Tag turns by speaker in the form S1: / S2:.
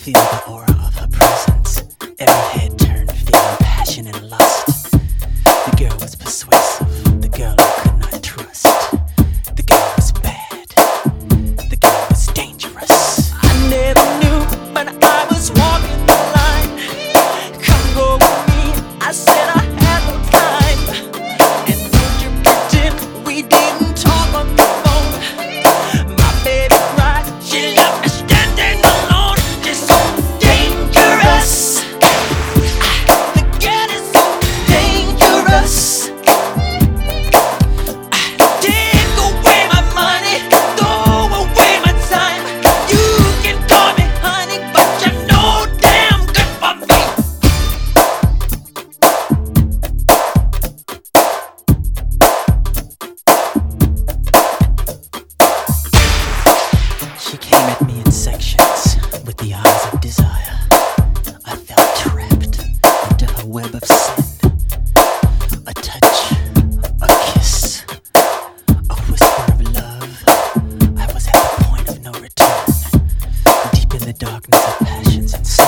S1: feel the aura of her presence. Every head turned, feeling passion and lust. The girl was persuasive, the girl I could not trust. The girl was bad, the girl was dangerous. I never knew, but I was walking the line. Come go with me, I said I had no time. And don't you pretend we didn't talk on the phone. My baby cried, she left me standing alone. Just so dangerous. The girl is so dangerous. Take away my money, throw away my time. You can call me honey, but you're no damn good for me. She came at me in sections with the eyes of desire. I felt trapped into her web of sin. A touch, a kiss, a whisper of love. I was at the point of no return, deep in the darkness of passions and